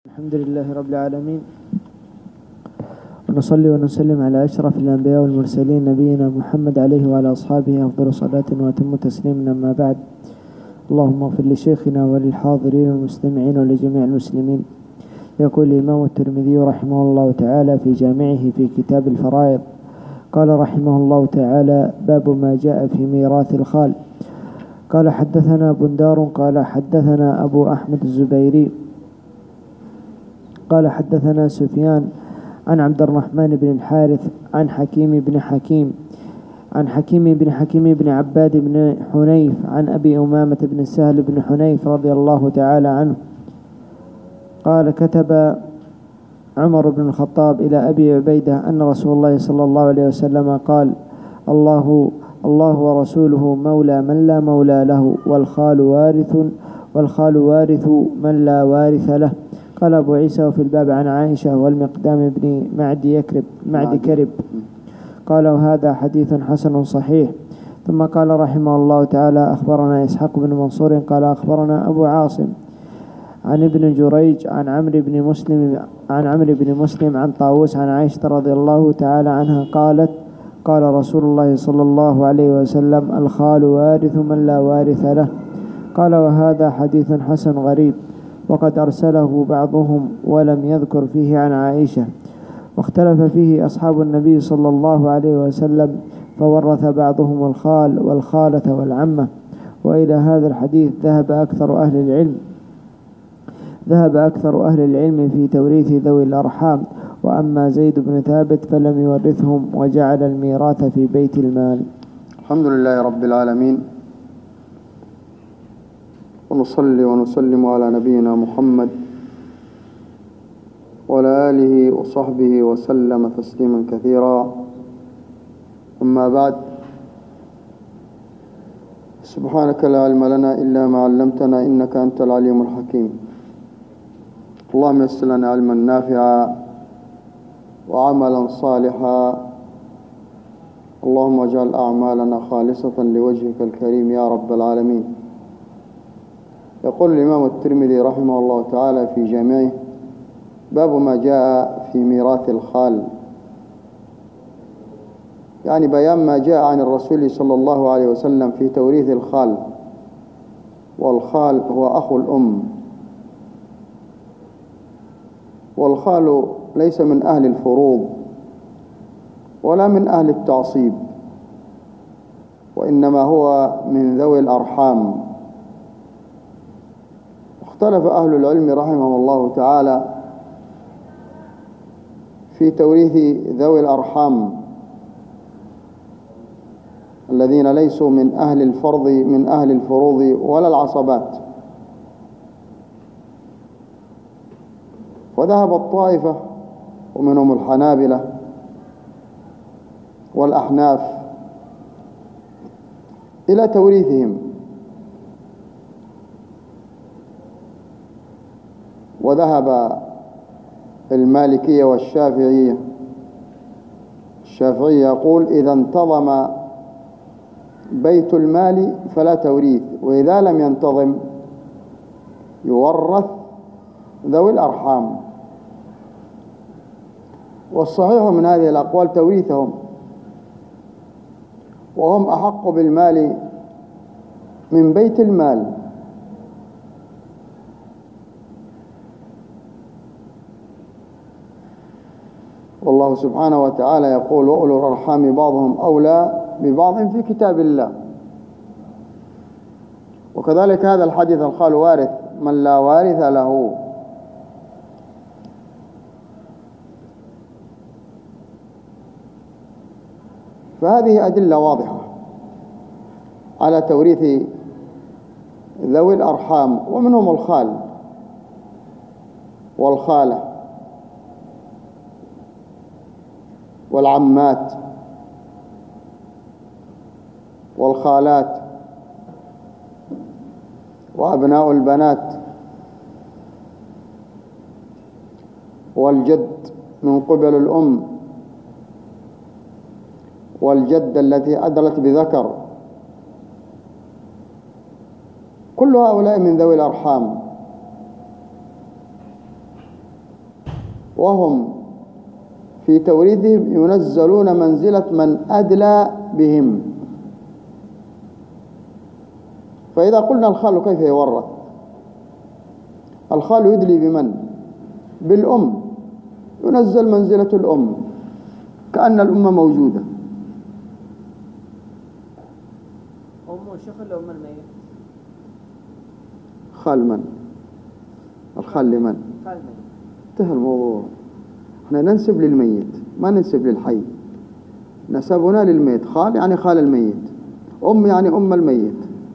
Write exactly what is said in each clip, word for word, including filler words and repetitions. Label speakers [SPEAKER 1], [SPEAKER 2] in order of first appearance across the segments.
[SPEAKER 1] الحمد لله رب العالمين، ونصلي ونسلم على أشرف الأنبياء والمرسلين نبينا محمد عليه وعلى أصحابه أفضل صلاة وأتم تسليما. أما بعد، اللهم اغفر لشيخنا وللحاضرين والمستمعين ولجميع المسلمين. يقول الإمام الترمذي رحمه الله تعالى في جامعه في كتاب الفرائض، قال رحمه الله تعالى: باب ما جاء في ميراث الخال. قال: حدثنا بندار قال حدثنا أبو أحمد الزبيري قال حدثنا سفيان عن عبد الرحمن بن الحارث عن حكيم بن حكيم عن حكيم بن حكيم بن عباد بن حنيف عن أبي أمامة بن سهل بن حنيف رضي الله تعالى عنه قال: كتب عمر بن الخطاب إلى أبي عبيدة أن رسول الله صلى الله عليه وسلم قال: الله الله ورسوله مولى من لا مولى له، والخال وارث والخال وارث من لا وارث له. قال أبو عيسى: وفي الباب عن عائشة والمقدام بن معد يكرب معد كرب. قال: وهذا حديث حسن صحيح. ثم قال رحمه الله تعالى: أخبرنا إسحاق بن منصور قال أخبرنا أبو عاصم عن ابن جريج عن عمرو بن مسلم عن عمرو بن مسلم عن طاووس عن عائشة رضي الله تعالى عنها قالت: قال رسول الله صلى الله عليه وسلم: الخال وارث من لا وارث له. قال: وهذا حديث حسن غريب، وقد أرسله بعضهم ولم يذكر فيه عن عائشة، واختلف فيه أصحاب النبي صلى الله عليه وسلم، فورث بعضهم الخال والخالة والعمة. وإلى هذا الحديث ذهب أكثر أهل العلم ذهب أكثر أهل العلم في توريث ذوي الأرحام، وأما زيد بن ثابت فلم يورثهم وجعل الميراث في بيت المال.
[SPEAKER 2] الحمد لله رب العالمين، ونصلي ونسلم على نبينا محمد وعلى آله وصحبه وسلم تسليما كثيرا. أما بعد، سبحانك لا علم لنا إلا ما علمتنا إنك أنت العليم الحكيم. اللهم يسر لنا علما نافعا وعملا صالحا، اللهم اجعل أعمالنا خالصة لوجهك الكريم يا رب العالمين. يقول الإمام الترمذي رحمه الله تعالى في جامعه: باب ما جاء في ميراث الخال، يعني بيان ما جاء عن الرسول صلى الله عليه وسلم في توريث الخال. والخال هو أخو الأم، والخال ليس من أهل الفروض ولا من أهل التعصيب، وإنما هو من ذوي الأرحام. اختلف أهل العلم رحمهم الله تعالى في توريث ذوي الأرحام الذين ليسوا من أهل الفرض من أهل الفروض ولا العصبات. وذهب الطائفة ومنهم الحنابلة والأحناف إلى توريثهم، وذهب المالكية والشافعية. الشافعي يقول: إذا انتظم بيت المال فلا توريث، وإذا لم ينتظم يورث ذوي الأرحام. والصحيح من هذه الأقوال توريثهم، وهم أحق بالمال من بيت المال. والله سبحانه وتعالى يقول: وأولو الأرحام بعضهم أولى ببعض في كتاب الله. وكذلك هذا الحديث: الخال وارث من لا وارث له. فهذه أدلة واضحة على توريث ذوي الأرحام، ومنهم الخال والخالة والعمات والخالات وأبناء البنات والجد من قبل الأم والجدة التي أدلت بذكر، كل هؤلاء من ذوي الأرحام. وهم في توريثهم ينزلون منزلة من أدلى بهم. فإذا قلنا الخال كيف يورث؟ الخال يدلي بمن؟ بالأم، ينزل منزلة الأم كأن الأم موجودة.
[SPEAKER 1] أم الشيخ ولا أم الميت؟
[SPEAKER 2] خال من؟ الخال لمن؟
[SPEAKER 1] خال الميت.
[SPEAKER 2] انتهى الموضوع. احنا ننسب للميت ما ننسب للحي. نسبنا للميت. خال يعني خال الميت، أم يعني أم الميت.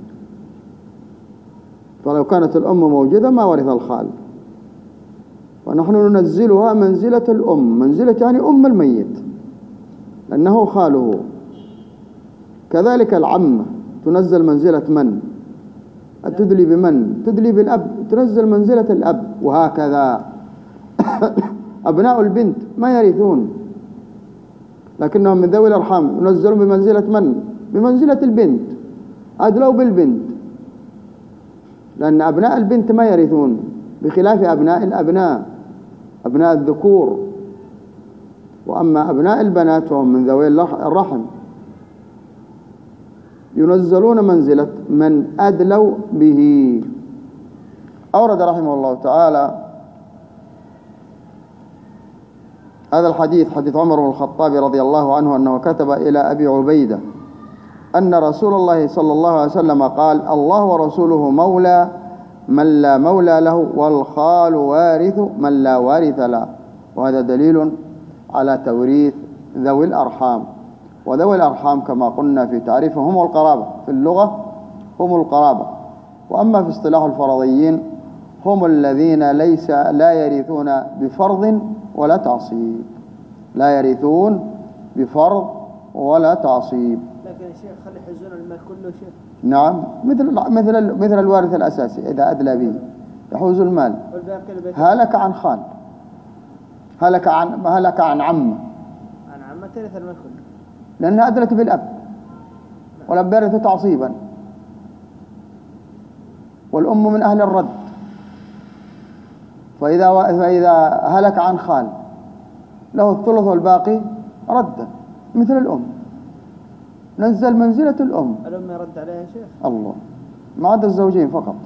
[SPEAKER 2] فلو كانت الأم موجودة ما ورث الخال، ونحن ننزلها منزلة الأم، منزلة يعني أم الميت لأنه خاله. كذلك العمة تنزل منزلة من؟ تدلي بمن؟ تدلي بالأب، تنزل منزلة الأب. وهكذا أبناء البنت ما يرثون، لكنهم من ذوي الأرحام ينزلون بمنزلة من؟ بمنزلة البنت، أدلوا بالبنت، لأن أبناء البنت ما يرثون بخلاف أبناء الأبناء، أبناء الذكور. وأما أبناء البنات فهم من ذوي الرحم ينزلون منزلة من أدلوا به. أورد رحمه الله تعالى هذا الحديث، حديث عمر بن الخطاب رضي الله عنه أنه كتب إلى أبي عبيدة أن رسول الله صلى الله عليه وسلم قال: الله ورسوله مولى من لا مولى له، والخال وارث من لا وارث له. وهذا دليل على توريث ذوي الأرحام. وذوي الأرحام كما قلنا في تعريفهم هم القرابة، في اللغة هم القرابة. وأما في اصطلاح الفرضيين هم الذين ليس لا يرثون بفرض ولا تعصيب، لا يرثون بفرض ولا تعصيب.
[SPEAKER 1] لكن الشيخ خلي يحوزون المال كله شيخ.
[SPEAKER 2] نعم، مثل مثل مثل الوارث الأساسي إذا أدلى به يحوز المال. هلك عن خال، هلك عن هلك عن عمة،
[SPEAKER 1] عن عمة ترث المال كله
[SPEAKER 2] لأنها أدلت بالأب، والأب يرث تعصيبا، والأم من أهل الرد. فإذا فإذا هلك عن خال له الثلث والباقي رد مثل الأم، نزل منزلة الأم.
[SPEAKER 1] الأم يرد عليها يا شيخ؟
[SPEAKER 2] الله، ما عدا الزوجين فقط.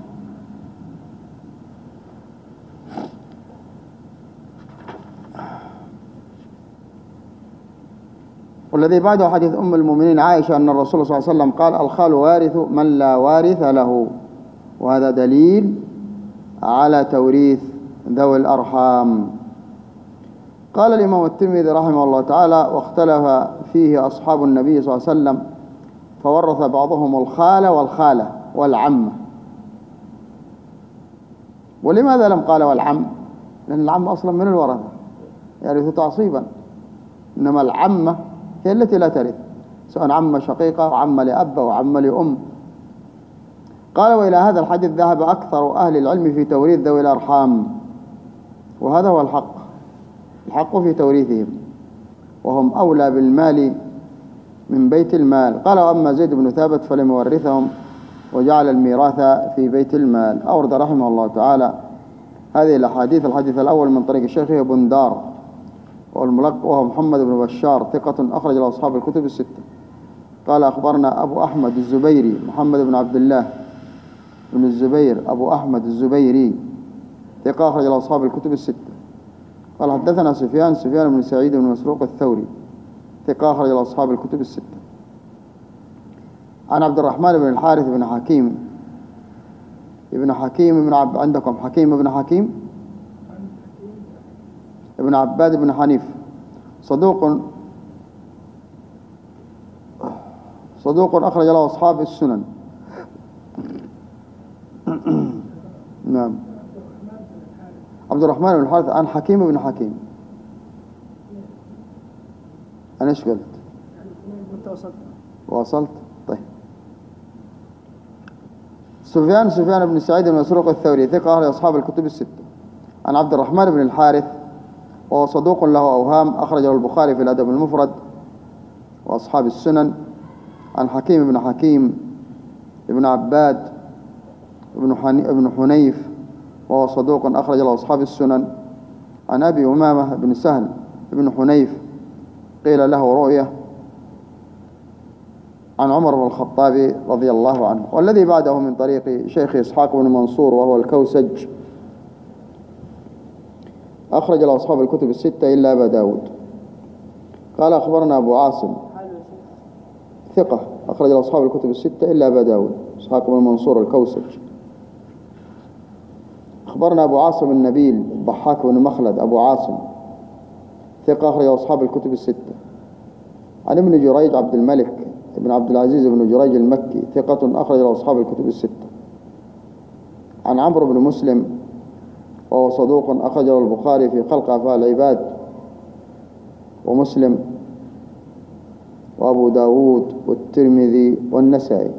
[SPEAKER 2] والذي بعده حديث أم المؤمنين عائشة أن الرسول صلى الله عليه وسلم قال: الخال وارث من لا وارث له. وهذا دليل على توريث ذوي الأرحام. قال الإمام الترمذي رحمه الله تعالى: واختلف فيه أصحاب النبي صلى الله عليه وسلم فورث بعضهم الخال والخالة والعمة. ولماذا لم قال والعم؟ لأن العم أصلا من الورثة يرث تعصيبا، إنما العمة هي التي لا ترث، سواء عمة شقيقة أو عمة لأب أو عمة لأم. قال: وإلى هذا الحديث ذهب أكثر أهل العلم في توريث ذوي الأرحام، وهذا هو الحق، الحق في توريثهم، وهم أولى بالمال من بيت المال. قال: وأما زيد بن ثابت فلم يورثهم وجعل الميراث في بيت المال. أورد رحمه الله تعالى هذه الأحاديث. الحديث الأول من طريق الشيخ بندار وهو محمد بن بشار ثقة أخرج له أصحاب الكتب الستة. قال: أخبرنا أبو أحمد الزبيري محمد بن عبد الله بن الزبير أبو أحمد الزبيري ثقة أخرج له أصحاب الكتب الستة. قال: حدثنا سفيان سفيان بن سعيد بن مسروق الثوري ثقة أخرج له أصحاب الكتب الستة. عن عبد الرحمن بن الحارث بن حكيم ابن حكيم ابن عب... عندكم حكيم ابن حكيم ابن عباد بن حنيف صدوق صدوق أخرج له أصحاب السنن. نعم. عبد الرحمن بن الحارث عن حكيم بن حكيم. أنا إيش قلت؟
[SPEAKER 1] أنت وصلت.
[SPEAKER 2] وصلت. طيب. سفيان سفيان بن سعيد بن مسروق الثوري ثقة أهل أصحاب الكتب الستة. عن عبد الرحمن بن الحارث وهو صدوق له أوهام أخرجه البخاري في الأدب المفرد وأصحاب السنن. عن حكيم بن حكيم ابن عباد ابن ابن حنيف وهو صدوق أخرج له أصحاب السنن. عن أبي أمامة بن سهل بن حنيف قيل له رؤية عن عمر بن الخطاب رضي الله عنه. والذي بعده من طريق شيخ إسحاق بن منصور وهو الكوسج أخرج له أصحاب الكتب الستة إلا أبا داود. قال أخبرنا أبو عاصم ثقة أخرج له أصحاب الكتب الستة إلا أبا داود إسحاق بن منصور الكوسج. أخبرنا أبو عاصم النبيل الضحاك بن مخلد أبو عاصم ثقة أخرج له أصحاب الكتب الستة. عن ابن جريج عبد الملك ابن عبد العزيز بن جريج المكي ثقة أخرج له أصحاب الكتب الستة. عن عمرو بن مسلم وهو صدوق أخرج له البخاري في خلق أفعال العباد ومسلم وأبو داود والترمذي والنسائي.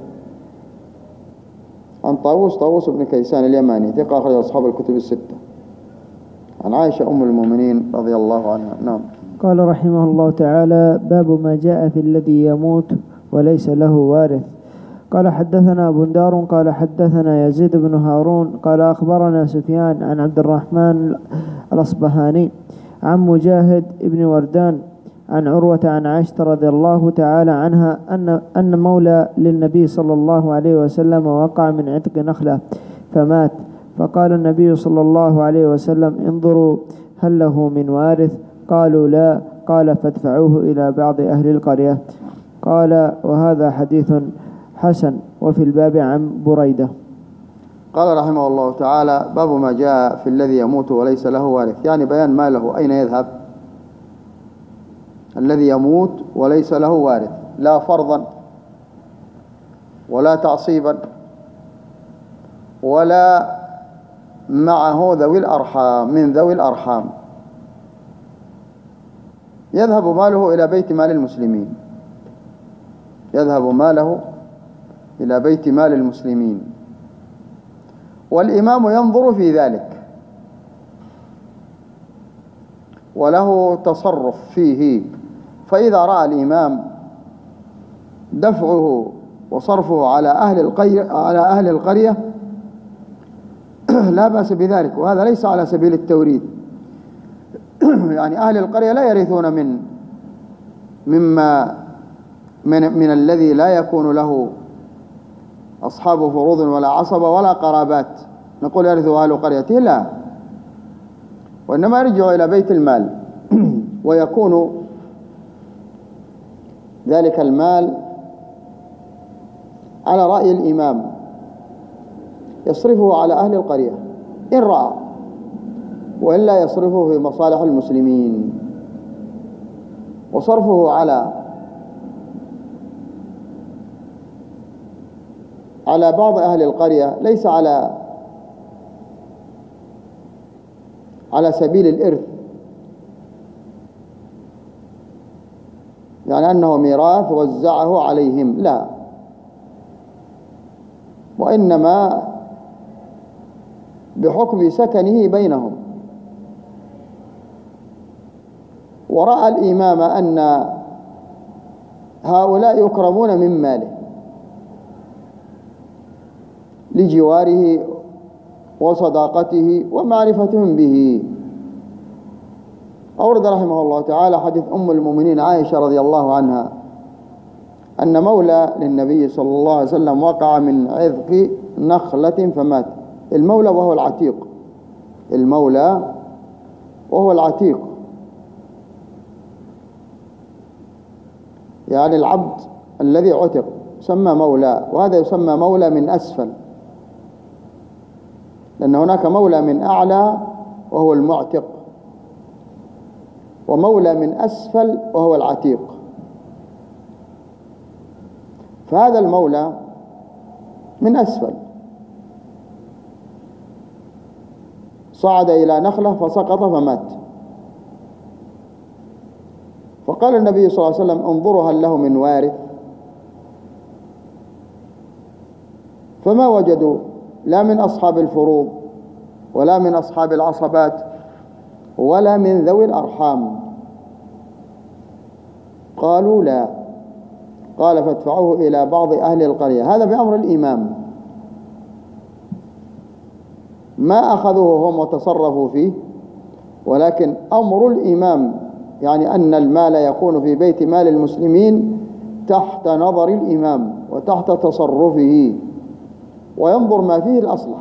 [SPEAKER 2] عن طاووس طاووس بن كيسان اليماني ثقة أخرج أصحاب الكتب الستة. عن عائشة أم المؤمنين رضي الله عنها. نعم.
[SPEAKER 1] قال رحمه الله تعالى: باب ما جاء في الذي يموت وليس له وارث. قال حدثنا بندار قال حدثنا يزيد بن هارون قال أخبرنا سفيان عن عبد الرحمن الأصبهاني عن مجاهد بن وردان عن عروة عن عائشة رضي الله تعالى عنها أن أن مولى للنبي صلى الله عليه وسلم وقع من عتق نخلة فمات، فقال النبي صلى الله عليه وسلم: انظروا هل له من وارث؟ قالوا لا. قال: فادفعوه إلى بعض أهل القرية. قال: وهذا حديث حسن. وفي الباب عن بريدة.
[SPEAKER 2] قال رحمه الله تعالى: باب ما جاء في الذي يموت وليس له وارث، يعني بيان ما له أين يذهب. الذي يموت وليس له وارث، لا فرضا ولا تعصيبا ولا معه ذوي الأرحام من ذوي الأرحام، يذهب ماله إلى بيت مال المسلمين، يذهب ماله إلى بيت مال المسلمين، والإمام ينظر في ذلك وله تصرف فيه. فإذا رأى الإمام دفعه وصرفه على أهل القرية على أهل القرية لا بأس بذلك، وهذا ليس على سبيل التوريث. يعني أهل القرية لا يرثون من مما من, من الذي لا يكون له أصحاب فروض ولا عصبة ولا قرابات نقول يرثوا أهل قريته، لا، وإنما يرجع إلى بيت المال، ويكون ذلك المال على رأي الإمام يصرفه على أهل القرية إن رأى، وإلا يصرفه في مصالح المسلمين. وصرفه على على بعض أهل القرية ليس على على سبيل الإرث، يعني أنه ميراث وزعه عليهم، لا، وإنما بحكم سكنه بينهم. ورأى الإمام أن هؤلاء يكرمون من ماله لجواره وصداقته ومعرفتهم به. أورد رحمه الله تعالى حديث أم المؤمنين عائشة رضي الله عنها أن مولى للنبي صلى الله عليه وسلم وقع من عذق نخلة فمات. المولى وهو العتيق، المولى وهو العتيق، يعني العبد الذي عتق يسمى مولى، وهذا يسمى مولى من أسفل، لأن هناك مولى من أعلى وهو المعتق، ومولى من أسفل وهو العتيق. فهذا المولى من أسفل صعد إلى نخلة فسقط فمات، فقال النبي صلى الله عليه وسلم: انظروا هل له من وارث؟ فما وجدوا لا من أصحاب الفروض ولا من أصحاب العصبات ولا من ذوي الأرحام. قالوا لا. قال: فادفعوه إلى بعض أهل القرية. هذا بأمر الإمام، ما أخذوه هم وتصرفوا فيه، ولكن أمر الإمام يعني أن المال يكون في بيت مال المسلمين تحت نظر الإمام وتحت تصرفه، وينظر ما فيه الأصلح،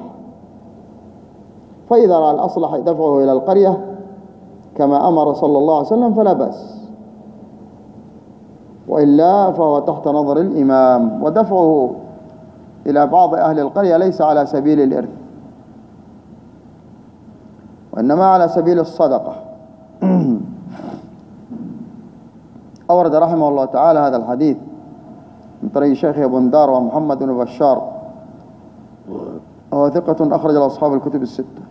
[SPEAKER 2] فإذا رأى الأصلح دفعه إلى القرية كما أمر صلى الله عليه وسلم فلا بأس، وإلا فهو تحت نظر الإمام. ودفعه إلى بعض أهل القرية ليس على سبيل الإرث، وإنما على سبيل الصدقة. أورد رحمه الله تعالى هذا الحديث من طريق شيخ بندار ومحمد بن بشار، وهو ثقة أخرج له أصحاب الكتب الستة.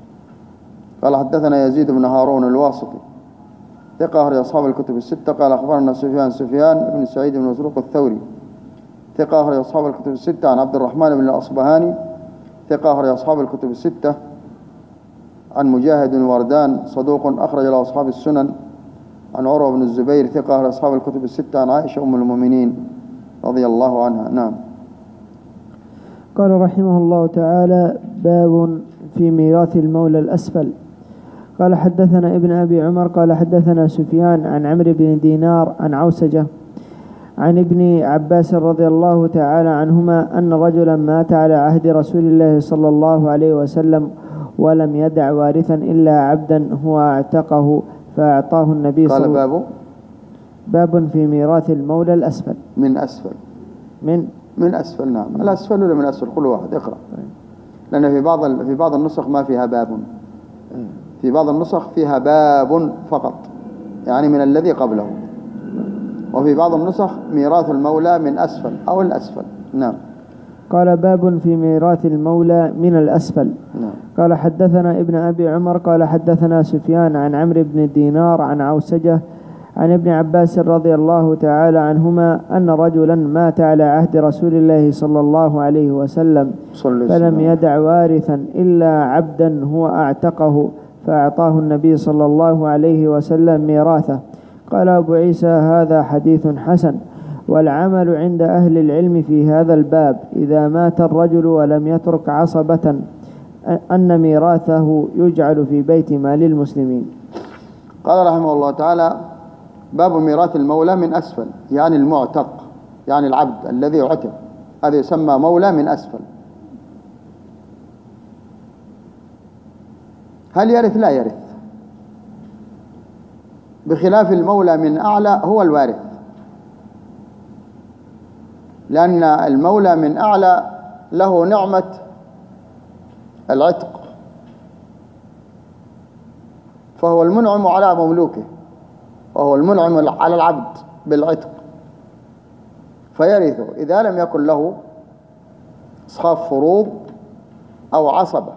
[SPEAKER 2] قال حدثنا يزيد بن هارون الواسطي ثقة أخرج أصحاب الكتب الستة. قال أخبرنا سفيان سفيان بن سعيد بن مسروق الثوري ثقة أخرج أصحاب الكتب الستة عن عبد الرحمن بن الأصبهاني ثقة أخرج أصحاب الكتب الستة عن مجاهد بن وردان صدوق أخرج له أصحاب السنن عن عروة بن الزبير ثقة أخرج أصحاب الكتب الستة عن عائشة أم المؤمنين رضي الله عنها. نعم.
[SPEAKER 1] قال رحمه الله تعالى: باب في ميراث المولى الأسفل. قال حدثنا ابن أبي عمر قال حدثنا سفيان عن عمرو بن دينار عن عوسجة عن ابن عباس رضي الله تعالى عنهما أن رجلا مات على عهد رسول الله صلى الله عليه وسلم ولم يدع وارثا إلا عبدا هو اعتقه فأعطاه النبي صلى الله عليه وسلم.
[SPEAKER 2] قال باب
[SPEAKER 1] باب في ميراث المولى الأسفل.
[SPEAKER 2] من أسفل
[SPEAKER 1] من
[SPEAKER 2] من أسفل. نعم. الأسفل ولا من أسفل؟ كل واحد اقرأ، لأن في بعض في بعض النسخ ما فيها باب، في بعض النسخ فيها باب فقط يعني من الذي قبله، وفي بعض النسخ ميراث المولى من أسفل أو الأسفل. نعم.
[SPEAKER 1] قال باب في ميراث المولى من الأسفل.
[SPEAKER 2] نعم.
[SPEAKER 1] قال حدثنا ابن أبي عمر قال حدثنا سفيان عن عمرو بن دينار عن عوسجة عن ابن عباس رضي الله تعالى عنهما أن رجلا مات على عهد رسول الله صلى الله عليه وسلم فلم يدع وارثا إلا عبدا هو أعتقه فأعطاه النبي صلى الله عليه وسلم ميراثه. قال أبو عيسى: هذا حديث حسن، والعمل عند أهل العلم في هذا الباب إذا مات الرجل ولم يترك عصبة أن ميراثه يجعل في بيت مال المسلمين.
[SPEAKER 2] قال رحمه الله تعالى: باب ميراث المولى من أسفل، يعني المعتق، يعني العبد الذي عتق، هذا يسمى مولى من أسفل. هل يرث؟ لا يرث، بخلاف المولى من أعلى هو الوارث، لأن المولى من أعلى له نعمة العتق، فهو المنعم على مملوكه، وهو المنعم على العبد بالعتق، فيرثه إذا لم يكن له أصحاب فروض أو عصبة،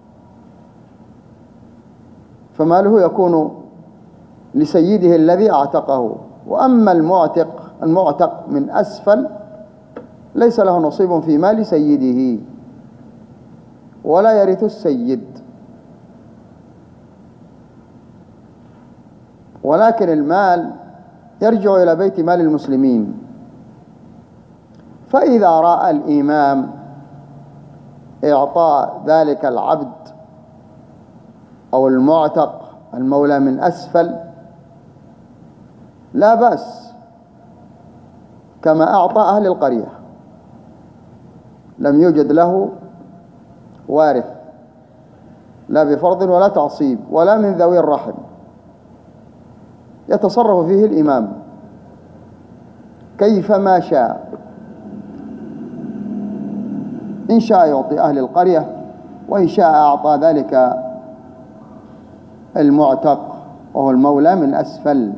[SPEAKER 2] فماله يكون لسيده الذي أعتقه. وأما المعتق المعتق من أسفل ليس له نصيب في مال سيده ولا يرث السيد، ولكن المال يرجع إلى بيت مال المسلمين. فإذا رأى الإمام إعطاء ذلك العبد أو المعتق المولى من أسفل لا بأس، كما أعطى أهل القرية، لم يوجد له وارث لا بفرض ولا تعصيب ولا من ذوي الرحم، يتصرف فيه الإمام كيفما شاء، إن شاء يعطي أهل القرية، وإن شاء أعطى ذلك المعتق وهو المولى من أسفل.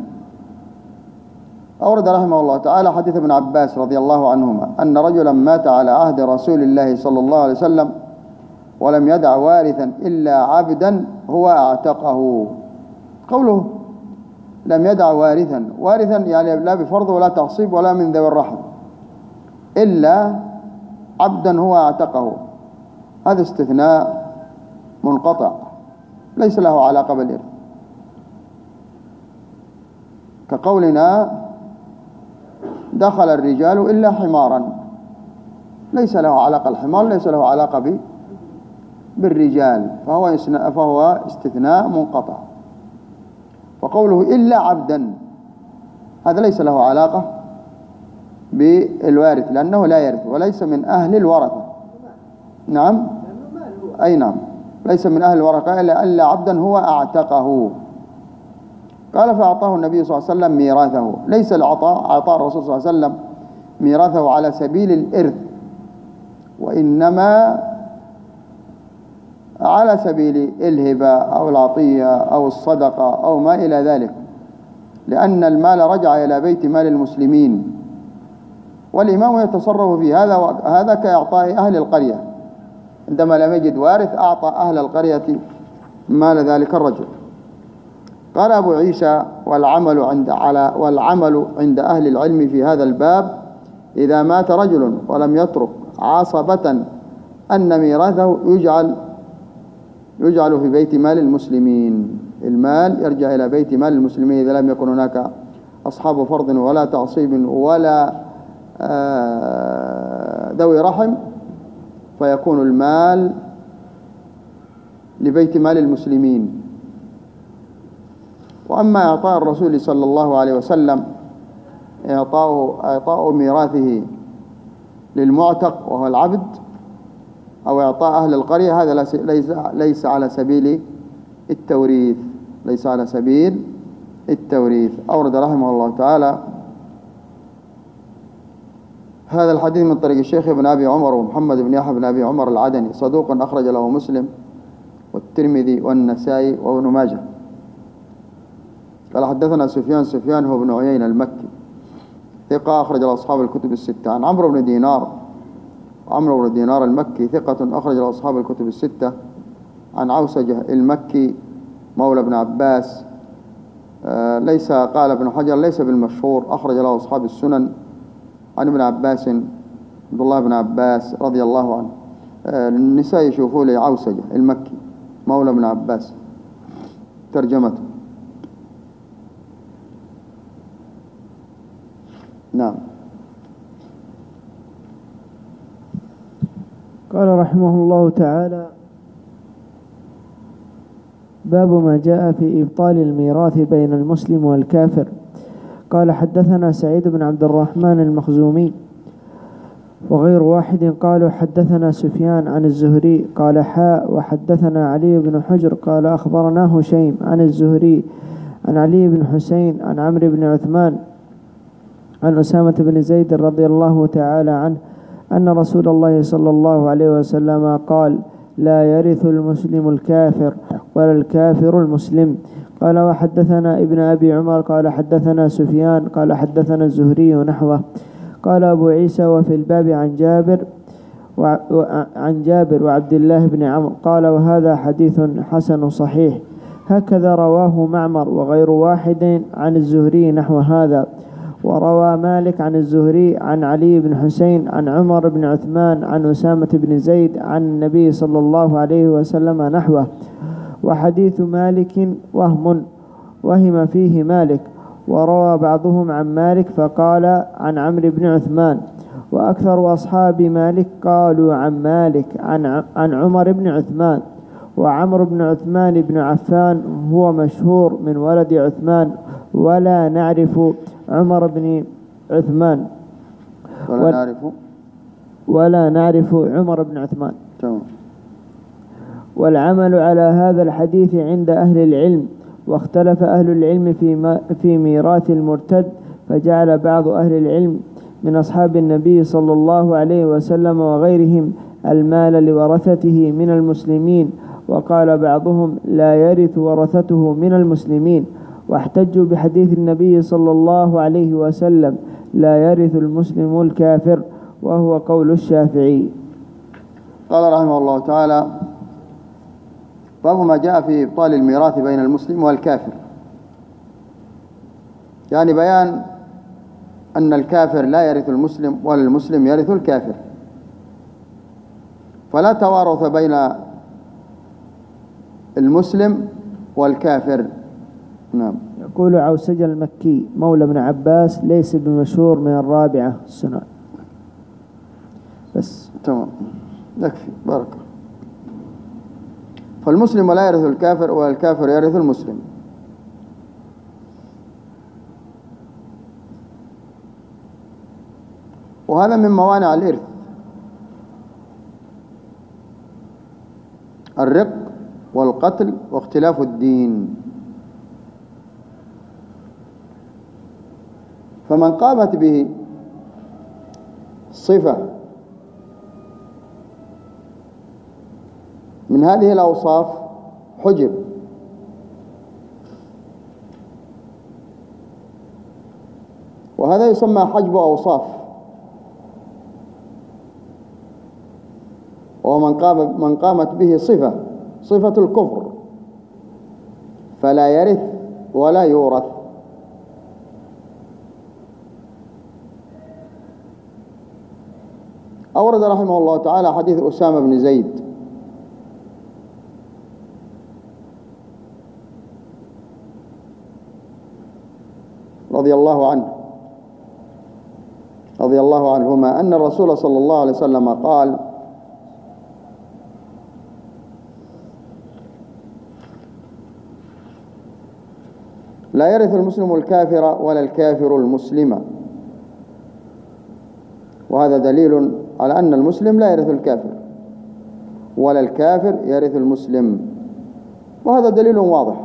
[SPEAKER 2] أورد رحمه الله تعالى حديث ابن عباس رضي الله عنهما أن رجلا مات على عهد رسول الله صلى الله عليه وسلم ولم يدع وارثا إلا عبدا هو أعتقه. قوله لم يدع وارثا، وارثا يعني لا بفرض ولا تعصيب ولا من ذوي الرحم، إلا عبدا هو أعتقه، هذا استثناء منقطع ليس له علاقة بالإرث، كقولنا دخل الرجال إلا حمارا، ليس له علاقة، الحمار ليس له علاقة بالرجال، فهو فهو استثناء منقطع وقوله إلا عبدا هذا ليس له علاقة بالوارث لأنه لا يرث وليس من أهل الورثة. نعم أي نعم ليس من أهل الورثة إلا إلا عبدا هو أعتقه. قال فأعطاه النبي صلى الله عليه وسلم ميراثه. ليس العطاء أعطاه الرسول صلى الله عليه وسلم ميراثه على سبيل الإرث وإنما على سبيل الهبة أو العطية أو الصدقة أو ما إلى ذلك، لأن المال رجع إلى بيت مال المسلمين والإمام يتصرف في هذا هذا كإعطاء أهل القرية عندما لم يجد وارث أعطى أهل القرية مال ذلك الرجل. قال أبو عيسى والعمل عند على والعمل عند أهل العلم في هذا الباب إذا مات رجل ولم يترك عصبة أن ميراثه يجعل يجعل في بيت مال المسلمين. المال يرجع إلى بيت مال المسلمين إذا لم يكن هناك أصحاب فرض ولا تعصيب ولا ذوي رحم فيكون المال لبيت مال المسلمين. وأما إعطاء الرسول صلى الله عليه وسلم إعطاء إعطاء ميراثه للمعتق وهو العبد أو إعطاء أهل القرية هذا ليس ليس على سبيل التوريث ليس على سبيل التوريث. أورد رحمه الله تعالى هذا الحديث من طريق الشيخ ابن أبي عمر ومحمد بن يحيى بن أبي عمر العدني صدوق أخرج له مسلم والترمذي والنسائي وابن ماجه. قال حدثنا سفيان سفيان هو ابن عيينة المكي ثقة أخرج له أصحاب الكتب الستة عن عمرو بن دينار عمرو بن دينار المكي ثقة أخرج له أصحاب الكتب الستة عن عوسجة المكي مولى ابن عباس آه ليس قال ابن حجر ليس بالمشهور أخرج له أصحاب السنن عن ابن عباس عبد الله بن عباس رضي الله عنه. آه النساء يشوفوا لي عوسجة المكي مولى ابن عباس ترجمته. نعم.
[SPEAKER 1] قال رحمه الله تعالى باب ما جاء في إبطال الميراث بين المسلم والكافر. قال حدثنا سعيد بن عبد الرحمن المخزومي وغير واحد قالوا حدثنا سفيان عن الزهري قال حاء وحدثنا علي بن حجر قال أخبرنا هشيم عن الزهري عن علي بن حسين عن عمرو بن عثمان عن أسامة بن زيد رضي الله تعالى عنه أن رسول الله صلى الله عليه وسلم قال لا يرث المسلم الكافر ولا الكافر المسلم. قال وحدثنا ابن أبي عمر قال حدثنا سفيان قال حدثنا الزهري نحوه. قال أبو عيسى وفي الباب عن جابر وعن جابر وعبد الله بن عمرو قال وهذا حديث حسن صحيح. هكذا رواه معمر وغير واحد عن الزهري نحو هذا. وروى مالك عن الزهري عن علي بن حسين عن عمر بن عثمان عن أسامة بن زيد عن النبي صلى الله عليه وسلم نحوه. وحديث مالك وهم وهم فيه مالك. وروى بعضهم عن مالك فقال عن عمرو بن عثمان. وأكثر أصحاب مالك قالوا عن مالك عن عن عمر بن عثمان. وعمرو بن عثمان بن عفان هو مشهور من ولد عثمان ولا نعرف عمر بن عثمان
[SPEAKER 2] ولا نعرف
[SPEAKER 1] ولا نعرف عمر بن عثمان.
[SPEAKER 2] تمام.
[SPEAKER 1] والعمل على هذا الحديث عند أهل العلم. واختلف أهل العلم في في ميراث المرتد فجعل بعض أهل العلم من أصحاب النبي صلى الله عليه وسلم وغيرهم المال لورثته من المسلمين. وقال بعضهم لا يرث ورثته من المسلمين. واحتجوا بحديث النبي صلى الله عليه وسلم لا يرث المسلم الكافر وهو قول الشافعي.
[SPEAKER 2] قال رحمه الله تعالى باب ما جاء في إبطال الميراث بين المسلم والكافر، يعني بيان أن الكافر لا يرث المسلم ولا المسلم يرث الكافر، فلا توارث بين المسلم والكافر. نعم.
[SPEAKER 1] يقول عوسجة المكي مولى ابن عباس ليس بمشهور من الرابعة السنة. بس
[SPEAKER 2] تمام يكفي بارك. فالمسلم لا يرث الكافر والكافر يرث المسلم. وهذا من موانع الإرث، الرق والقتل واختلاف الدين. فمن قامت به صفة من هذه الأوصاف حجب، وهذا يسمى حجب أوصاف. ومن قام من قامت به صفة صفة الكفر فلا يرث ولا يورث. أورد رحمه الله تعالى حديث أسامة بن زيد رضي الله عنه رضي الله عنهما أن الرسول صلى الله عليه وسلم قال: لا يرث المسلم الكافر ولا الكافر المسلم. وهذا دليل على أن المسلم لا يرث الكافر ولا الكافر يرث المسلم، وهذا دليل واضح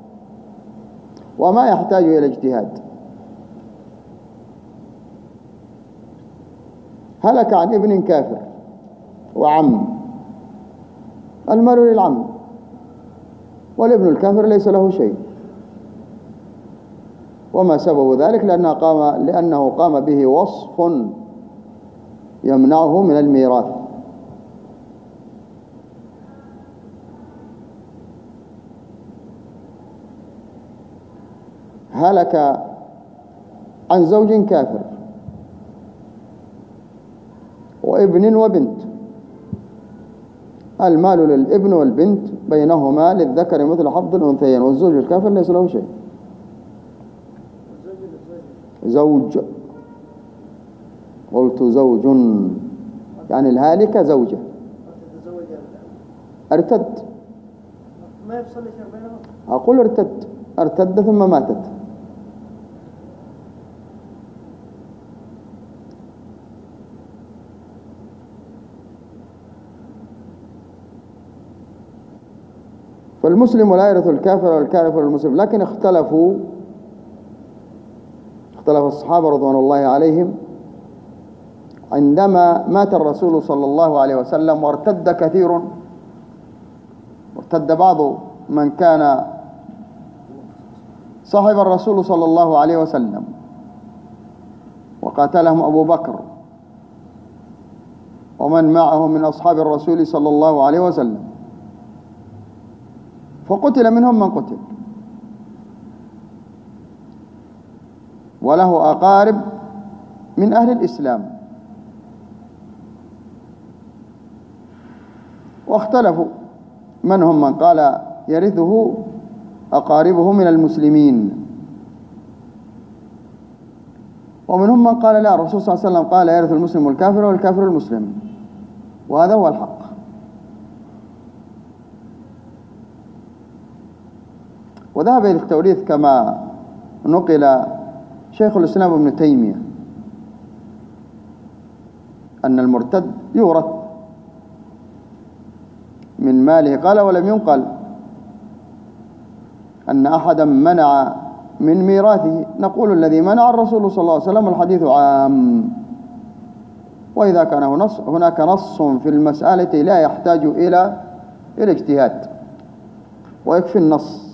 [SPEAKER 2] وما يحتاج إلى اجتهاد. هلك عن ابن كافر وعم، المال للعم، والابن الكافر ليس له شيء. وما سبب ذلك؟ لأنه قام, لأنه قام به وصف يمنعه من الميراث. هلك عن زوج كافر وابن وبنت، المال للابن والبنت بينهما للذكر مثل حظ الأنثيين، والزوج الكافر ليس له شيء. زوج، قلت زوج، يعني الهالكة زوجة. ارتد،
[SPEAKER 1] ما يفصل شيء بينهم.
[SPEAKER 2] أقول ارتد، ارتد ثم ماتت. فالمسلم لا يرث الكافر والكافر المسلم. لكن اختلفوا اختلف الصحابة رضوان الله عليهم عندما مات الرسول صلى الله عليه وسلم وارتد كثير، وارتد بعض من كان صاحب الرسول صلى الله عليه وسلم، وقاتلهم أبو بكر ومن معه من أصحاب الرسول صلى الله عليه وسلم، فقتل منهم من قتل، وله أقارب من أهل الإسلام. واختلفوا، من هم من قال يرثه أقاربه من المسلمين، ومنهم من قال لا، الرسول صلى الله عليه وسلم قال يرث المسلم الكافر والكافر المسلم، وهذا هو الحق. وذهب إلى التوريث كما نقل شيخ الإسلام ابن تيمية أن المرتد يورث من ماله. قال: ولم ينقل أن أحدا منع من ميراثه. نقول الذي منع الرسول صلى الله عليه وسلم الحديث عام، وإذا كان هناك نص في المسألة لا يحتاج إلى إلى اجتهاد، ويكفي النص.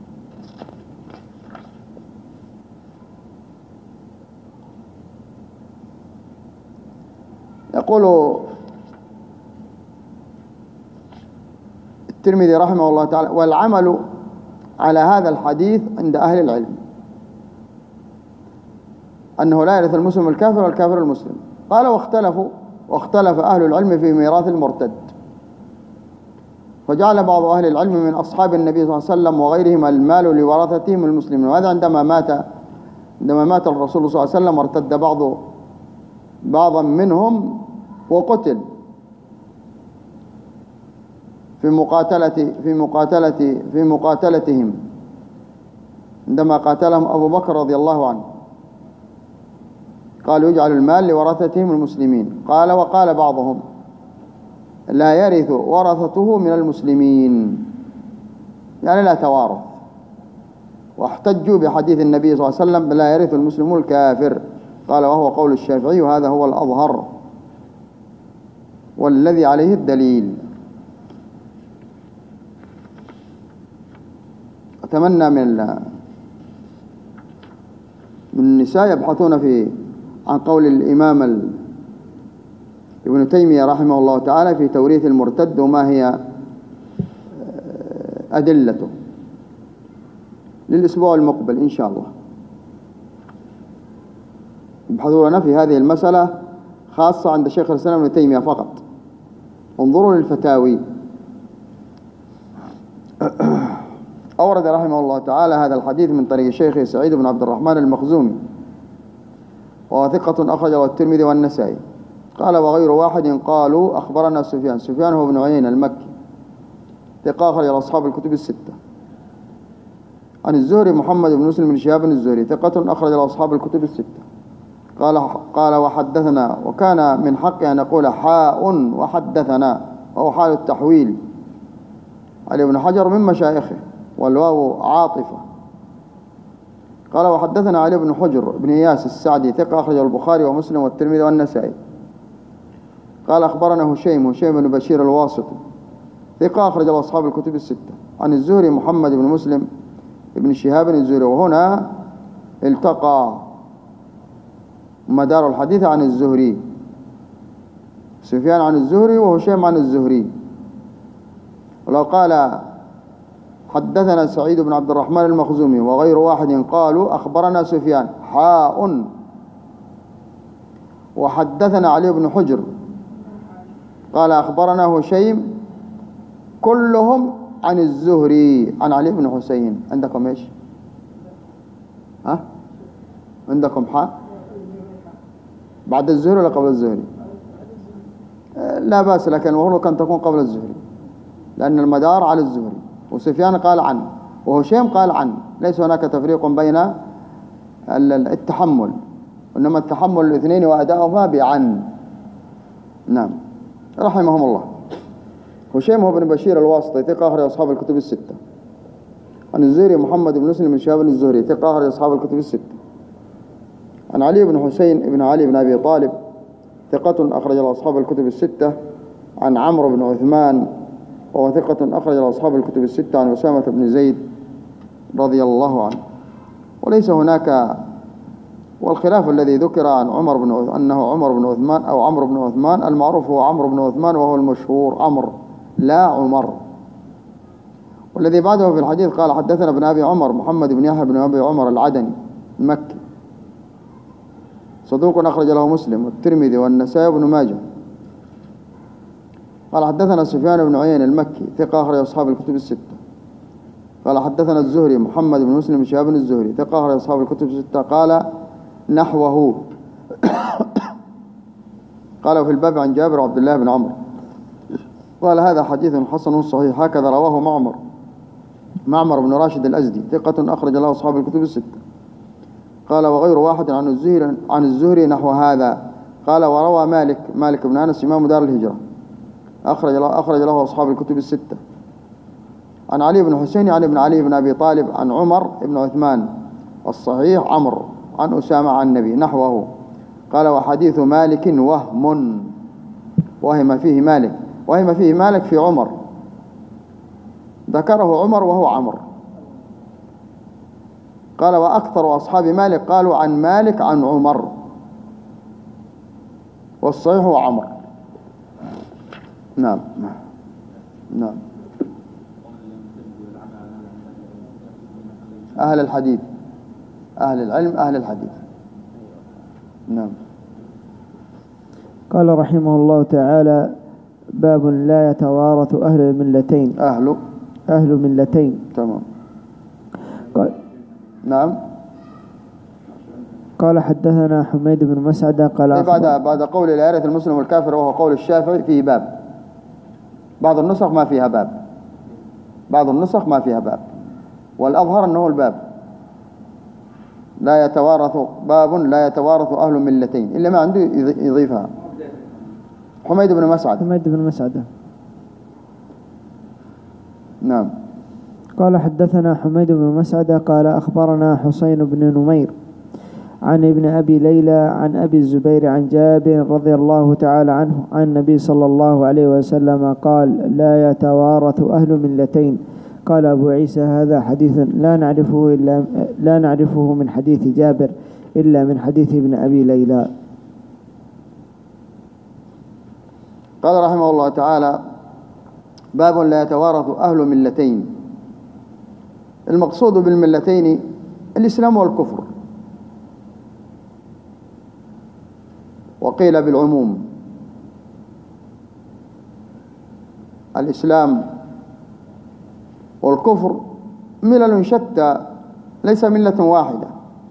[SPEAKER 2] يقول الترمذي رحمه الله تعالى: والعمل على هذا الحديث عند أهل العلم أنه لا يرث المسلم الكافر والكافر المسلم. قال: واختلفوا واختلف أهل العلم في ميراث المرتد، فجعل بعض أهل العلم من أصحاب النبي صلى الله عليه وسلم وغيرهم المال لورثتهم المسلمين. وهذا عندما مات عندما مات الرسول صلى الله عليه وسلم ارتد بعض بعضا منهم وقتل في مقاتلة في مقاتلة في مقاتلتهم عندما قاتلهم أبو بكر رضي الله عنه. قالوا يجعل المال لورثتهم المسلمين. قال وقال بعضهم لا يرث ورثته من المسلمين، يعني لا توارث، واحتجوا بحديث النبي صلى الله عليه وسلم لا يرث المسلم الكافر. قال وهو قول الشافعي وهذا هو الأظهر والذي عليه الدليل. أتمنى من من النساء يبحثون في عن قول الإمام ابن تيمية رحمه الله تعالى في توريث المرتد وما هي أدلته للأسبوع المقبل إن شاء الله. يبحثوا لنا في هذه المسألة خاصة عند شيخ الإسلام ابن تيمية فقط. انظروا للفتاوي. أورد رحمه الله تعالى هذا الحديث من طريق الشيخ سعيد بن عبد الرحمن المخزومي وهو ثقة أخرجه الترمذي والنسائي. قال وغير واحد قالوا أخبرنا سفيان. سفيان هو ابن عيينة المكي ثقة أخرج أصحاب الكتب الستة. عن الزهري محمد بن مسلم بن شهاب الزهري ثقة أخرج أصحاب الكتب الستة. قال قال وحدثنا، وكان من حق أن نقول حاء وحدثنا وهو حال التحويل. علي بن حجر من مشايخه والواو عاطفة. قال وحدثنا علي بن حجر بن إياس السعدي ثقة أخرجه البخاري ومسلم والترمذي والنسائي. قال أخبرنا هشيم هشيم بن بشير الواسطي ثقة أخرج أصحاب الكتب الستة. عن الزهري محمد بن مسلم بن شهاب الزهري. وهنا التقى مدار الحديث عن الزهري، سفيان عن الزهري وهشيم عن الزهري. ولو قال حدثنا سعيد بن عبد الرحمن المخزومي وغير واحد قالوا أخبرنا سفيان حاء وحدثنا علي بن حجر قال أخبرنا هشيم كلهم عن الزهري عن علي بن حسين. عندكم إيش؟ ها؟ عندكم حاء بعد الزهري ولا قبل الزهري؟ لا بأس، لكن المفروض كان تكون قبل الزهري لأن المدار على الزهري. وسفيان قال عنه وهشيم قال عنه، ليس هناك تفريق بين التحمل، إنما التحمل الاثنين وأداؤهما بعن. نعم رحمهم الله. هشيم هو بن بشير الواسطي ثقة أخرج أصحاب الكتب الستة. عن الزهري محمد بن مسلم بن شهاب الزهري ثقة أخرج أصحاب الكتب الستة. عن علي بن حسين بن علي بن أبي طالب ثقة أخرج أصحاب الكتب الستة. عن عمرو بن عثمان وهو ثقة أخرج أصحاب الكتب الستة. عن أسامة بن زيد رضي الله عنه. وليس هناك، والخلاف الذي ذكر عن عمر بن أنه عمر بن عثمان أو عمرو بن عثمان، المعروف هو عمرو بن عثمان وهو المشهور عمرو لا عمر. والذي بعده في الحديث قال حدثنا ابن أبي عمر محمد بن يحيى بن أبي عمر العدني المكي صدوق أخرج له مسلم والترمذي والنسائي بن ماجه. قال حدثنا سفيان بن عيينة المكي ثقة أخرج أصحاب الكتب الستة. قال حدثنا الزهري محمد بن مسلم بن شهاب الزهري ثقة أخرج أصحاب الكتب الستة. قال نحوه. قال في الباب عن جابر وعبد الله بن عمرو قال هذا حديث حسن صحيح هكذا رواه معمر معمر بن راشد الأزدي ثقة أخرج له أصحاب الكتب الستة. قال وغير واحد عن الزهري عن الزهري نحو هذا. قال وروى مالك مالك بن أنس إمام دار الهجرة أخرج له أخرج له أصحاب الكتب الستة. عن علي بن حسين عن ابن علي بن أبي طالب عن عمر بن عثمان الصحيح عمرو عن أسامة عن النبي نحوه. قال وحديث مالك وهم وهم فيه مالك وهم فيه مالك في عمر، ذكره عمر وهو عمرو. قال وأكثر أصحاب مالك قالوا عن مالك عن عمر، والصحيح هو عمرو. نعم نعم. أهل الحديث أهل العلم أهل الحديث. نعم.
[SPEAKER 1] قال رحمه الله تعالى باب لا يتوارث أهل الملتين.
[SPEAKER 2] أهل
[SPEAKER 1] أهل ملتين.
[SPEAKER 2] تمام.
[SPEAKER 1] قال
[SPEAKER 2] نعم.
[SPEAKER 1] قال حدثنا حميد بن مسعدة قال
[SPEAKER 2] بعد بعد قول لا يرث المسلم والكافر وهو قول الشافعي فيه باب. بعض النسخ ما فيها باب بعض النسخ ما فيها باب والأظهر أنه الباب لا يتوارث باب لا يتوارث أهل ملتين إلا ما عنده يضيفها. حميد بن مسعد.
[SPEAKER 1] حميد بن مسعد.
[SPEAKER 2] نعم.
[SPEAKER 1] قال حدثنا حميد بن مسعد قال أخبرنا حسين بن نمير عن ابن أبي ليلى عن أبي الزبير عن جابر رضي الله تعالى عنه عن النبي صلى الله عليه وسلم قال لا يتوارث أهل ملتين. قال أبو عيسى هذا حديث لا نعرفه إلا لا نعرفه من حديث جابر إلا من حديث ابن أبي ليلى.
[SPEAKER 2] قال رحمه الله تعالى باب لا يتوارث أهل ملتين. المقصود بالملتين الإسلام والكفر، وقيل بالعموم الإسلام والكفر ملل شتى ليس ملة واحدة،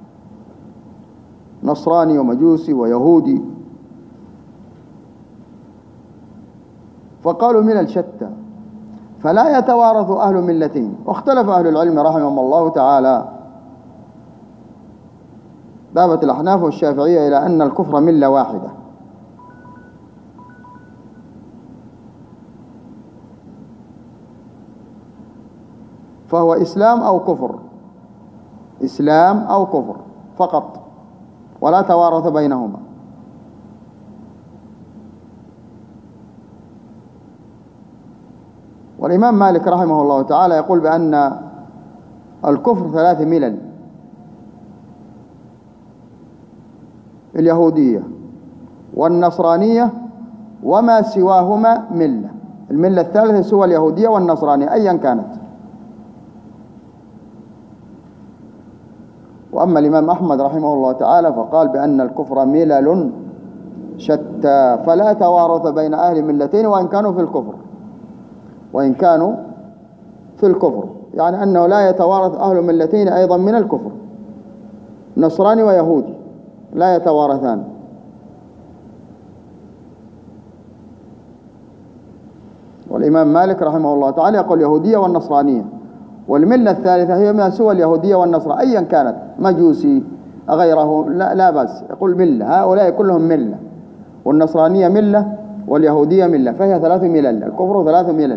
[SPEAKER 2] نصراني ومجوسي ويهودي، فقالوا ملل شتى فلا يتوارث أهل ملتين. واختلف أهل العلم رحمهم الله تعالى، ذهبت الأحناف والشافعية إلى أن الكفر ملة واحدة، فهو إسلام أو كفر، إسلام أو كفر فقط، ولا توارث بينهما. والإمام مالك رحمه الله تعالى يقول بأن الكفر ثلاث ملل: اليهودية والنصرانية وما سواهما ملة. الملة الثالثة سوى اليهودية والنصرانية أيا كانت. وأما الإمام أحمد رحمه الله تعالى فقال بأن الكفر ملل شتى فلا توارث بين أهل ملتين وإن كانوا في الكفر وإن كانوا في الكفر يعني أنه لا يتوارث أهل ملتين أيضا من الكفر، نصراني ويهودي لا يتوارثان. والإمام مالك رحمه الله تعالى يقول اليهودية والنصرانية، والملة الثالثة هي ما سوى اليهودية والنصرانية أيا كانت، مجوسي غيره لا, لا بأس، يقول ملة، هؤلاء كلهم ملة، والنصرانية ملة واليهودية ملة، فهي ثلاث ملل، الكفر ثلاث ملل.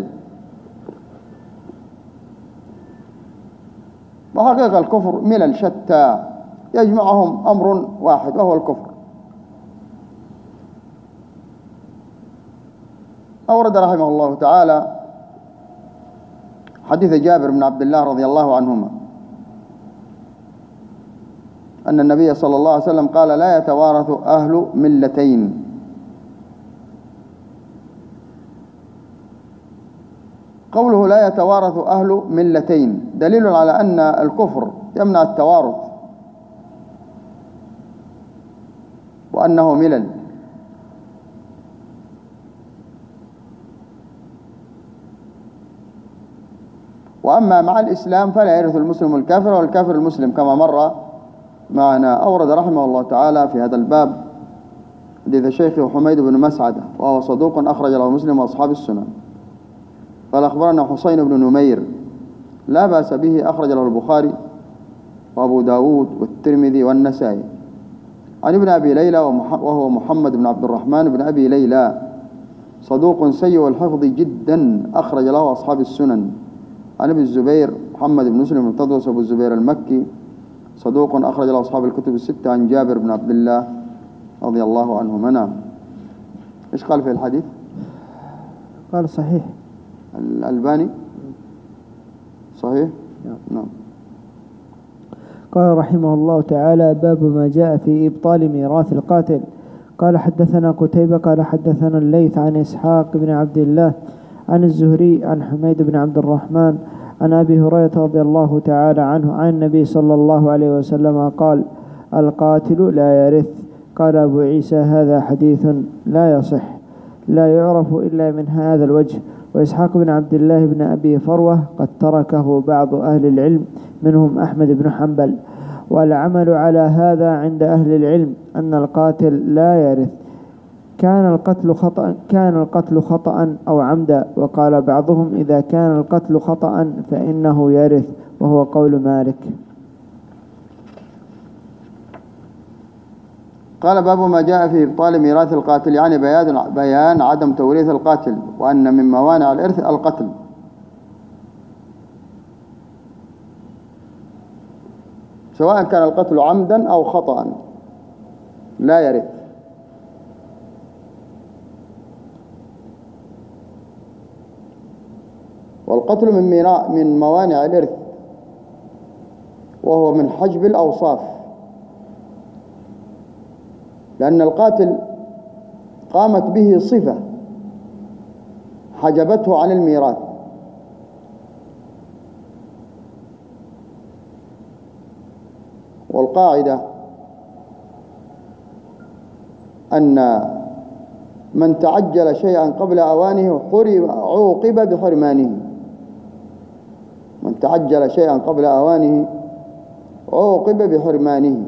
[SPEAKER 2] وحقيقة الكفر ملل شتى يجمعهم أمر واحد وهو الكفر. أورد رحمه الله تعالى حديث جابر بن عبد الله رضي الله عنهما أن النبي صلى الله عليه وسلم قال لا يتوارث أهل ملتين. قوله لا يتوارث أهل ملتين دليل على أن الكفر يمنع التوارث وأنه ملل. وأما مع الإسلام فلا يرث المسلم الكافر والكافر المسلم كما مر معنا. أورد رحمه الله تعالى في هذا الباب حديث الشيخ حميد بن مسعد وهو صدوق أخرج له مسلم وأصحاب السنن. قال أخبرنا حسين بن نمير لا بأس به، أخرج له البخاري وأبو داود والترمذي والنسائي، عن ابن أبي ليلى وهو محمد بن عبد الرحمن بن أبي ليلى صدوق سيء الحفظ جدا، أخرج له أصحاب السنن. عن ابن الزبير محمد بن مسلم بن تدرس أبو الزبير المكي صدوق أخرج له أصحاب الكتب الستة. عن جابر بن عبد الله رضي الله عنهما. نعم. إيش قال في الحديث؟
[SPEAKER 1] قال صحيح.
[SPEAKER 2] الألباني صحيح؟ نعم.
[SPEAKER 1] قال رحمه الله تعالى باب ما جاء في إبطال ميراث القاتل. قال حدثنا قتيبة قال حدثنا الليث عن إسحاق بن عبد الله عن الزهري عن حميد بن عبد الرحمن عن أبي هريرة رضي الله تعالى عنه عن النبي صلى الله عليه وسلم قال القاتل لا يرث. قال أبو عيسى هذا حديث لا يصح لا يعرف إلا من هذا الوجه. وإسحاق بن عبد الله بن أبي فروة قد تركه بعض أهل العلم منهم أحمد بن حنبل، والعمل على هذا عند أهل العلم أن القاتل لا يرث كان القتل خطأ كان القتل خطأ أو عمدا. وقال بعضهم إذا كان القتل خطأ فإنه يرث، وهو قول مالك.
[SPEAKER 2] قال باب ما جاء في إبطال ميراث القاتل، يعني بيان بيان عدم توريث القاتل، وأن من موانع الإرث القتل. سواء كان القتل عمدا أو خطأ لا يرث. والقتل من من موانع الإرث، وهو من حجب الأوصاف، لأن القاتل قامت به صفة حجبته عن الميراث. والقاعدة أن من تعجل شيئا قبل أوانه حرم عوقب بحرمانه. من تعجل شيئا قبل أوانه عوقب بحرمانه.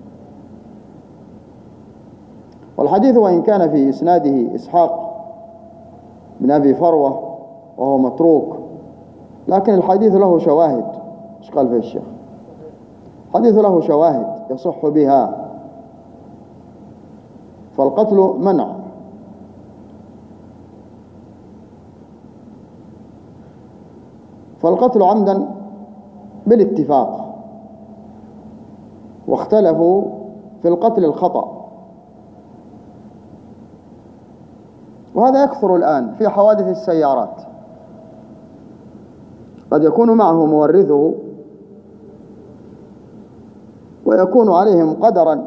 [SPEAKER 2] والحديث وإن كان في إسناده إسحاق بن أبي فروة وهو متروك، لكن الحديث له شواهد. ايش قال فيه الشيخ؟ الحديث له شواهد يصح بها. فالقتل منع، فالقتل عمدا بالاتفاق، واختلفوا في القتل الخطأ، وهذا يكثر الآن في حوادث السيارات. قد يكون معه مورثه ويكون عليهم قدرا،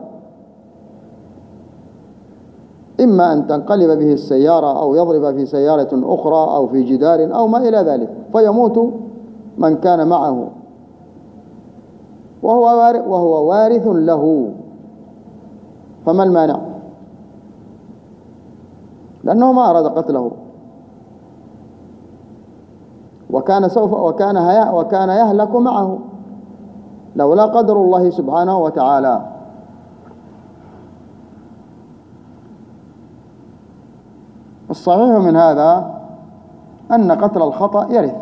[SPEAKER 2] إما أن تنقلب به السيارة أو يضرب في سيارة أخرى أو في جدار أو ما إلى ذلك، فيموت من كان معه وهو وارث, وهو وارث له. فما المانع؟ لأنه ما أراد قتله، وكان سوف وكان هي وكان يهلك معه لولا قدر الله سبحانه وتعالى. الصحيح من هذا أن قتل الخطأ يرث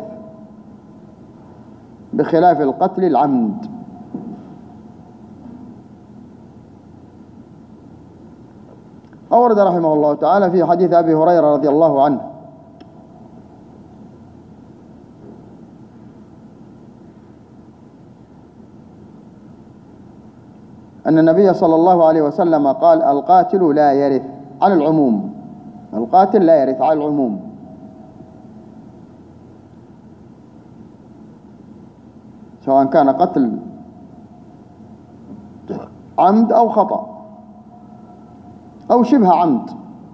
[SPEAKER 2] بخلاف القتل العمد. أورد رحمه الله تعالى في حديث أبي هريرة رضي الله عنه أن النبي صلى الله عليه وسلم قال: القاتل لا يرث، على العموم. القاتل لا يرث على العموم، سواء كان قتل عمد أو خطأ أو شبه عمد.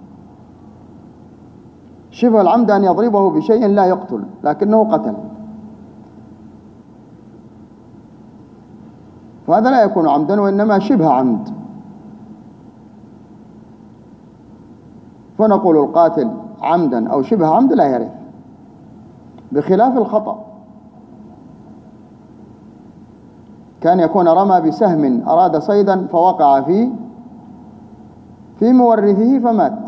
[SPEAKER 2] شبه العمد أن يضربه بشيء لا يقتل لكنه قتل، فهذا لا يكون عمدا وإنما شبه عمد. فنقول القاتل عمدا أو شبه عمد لا يرث، بخلاف الخطأ. كان يكون رمى بسهم أراد صيدا فوقع فيه في مورثه فمات،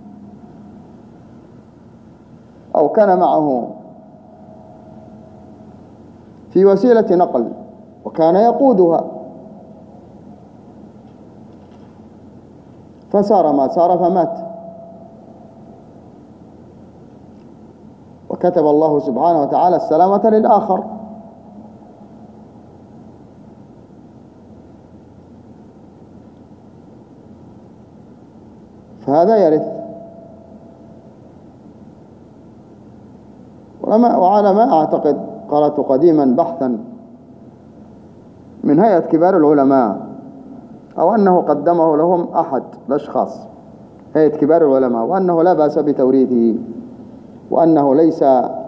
[SPEAKER 2] أو كان معه في وسيلة نقل وكان يقودها فسار ما سار فمات، وكتب الله سبحانه وتعالى السلامة للآخر. فهذا يرث. وعلى ما أعتقد قرأت قديما بحثا من هيئة كبار العلماء، أو أنه قدمه لهم أحد الأشخاص، هيئة كبار العلماء، وأنه لا بأس بتوريثه، وأنه ليس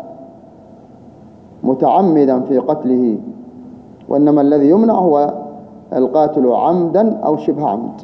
[SPEAKER 2] متعمدا في قتله، وإنما الذي يمنع هو القاتل عمدا أو شبه عمد.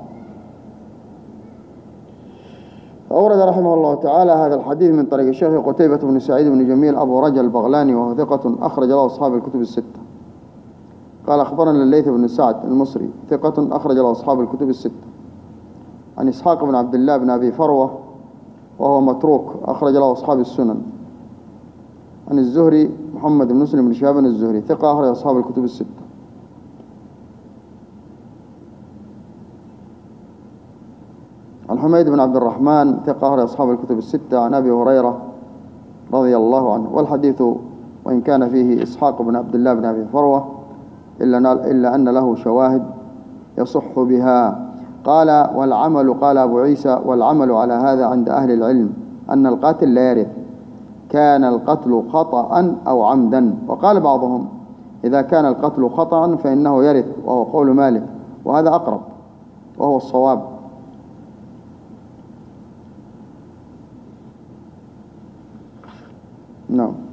[SPEAKER 2] أورد رحمه الله تعالى هذا الحديث من طريق الشيخ قتيبة بن سعيد بن جميل أبو رجل البغلاني، وهو ثقة أخرج له أصحاب الكتب الستة. قال: أخبرنا الليث بن سعد المصري ثقة أخرج له أصحاب الكتب الستة، عن إسحاق بن عبد الله بن أبي فروة وهو متروك أخرج له أصحاب السنن، عن الزهري محمد بن مسلم بن شهاب الزهري ثقة أخرج أصحاب الكتب الستة. عن حميد بن عبد الرحمن ثقة أصحاب الكتب الستة عن أبي هريرة رضي الله عنه. والحديث وإن كان فيه إسحاق بن عبد الله بن أبي فروة إلا, إلا أن له شواهد يصح بها. قال والعمل قال أبو عيسى والعمل على هذا عند أهل العلم أن القاتل لا يرث كان القتل خطأ أو عمدا. وقال بعضهم إذا كان القتل خطأ فإنه يرث وهو قول مالك وهذا أقرب وهو الصواب. نعم.